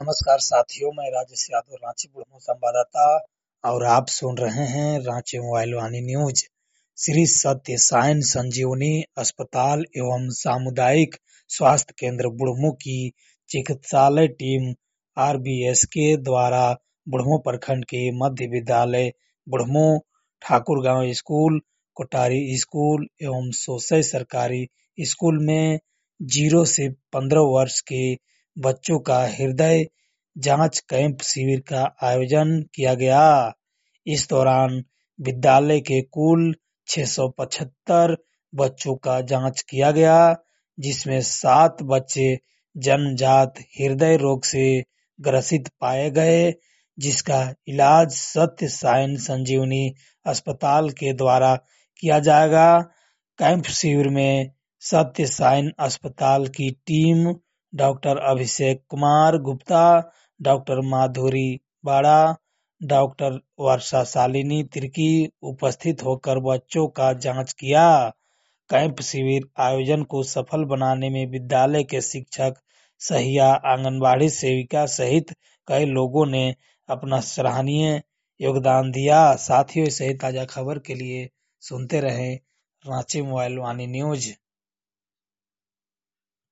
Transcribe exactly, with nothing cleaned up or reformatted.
नमस्कार साथियों, मैं राजेश यादव रांची बुढ़मू संवाददाता और आप सुन रहे हैं रांची मोबाइल वाणी न्यूज। श्री सत्य साई संजीवनी अस्पताल एवं सामुदायिक स्वास्थ्य केंद्र बुढ़मू की चिकित्सालय टीम आरबीएस के द्वारा बुढ़मू प्रखंड के मध्य विद्यालय बुढ़मू, ठाकुरगांव स्कूल, कोटारी स्कूल एवं सोसई सरकारी स्कूल में जीरो से पंद्रह वर्ष के बच्चों का हृदय जांच कैंप शिविर का आयोजन किया गया। इस दौरान विद्यालय के कुल छह सौ पचहत्तर बच्चों का जांच किया गया, जिसमें सात बच्चे जन्मजात हृदय रोग से ग्रसित पाए गए, जिसका इलाज सत्य साई संजीवनी अस्पताल के द्वारा किया जाएगा। कैंप शिविर में सत्य साई अस्पताल की team doctor Abhishek Kumar Gupta, doctor Madhuri Bara, doctor वर्षा शालिनी तिर्की उपस्थित होकर बच्चों का जांच किया। कैंप शिविर आयोजन को सफल बनाने में विद्यालय के शिक्षक, सहिया, आंगनबाड़ी सेविका सहित कई लोगों ने अपना सराहनीय योगदान दिया। साथियों, ऐसे ही ताजा खबर के लिए सुनते रहें रांची मोबाइल वाणी न्यूज।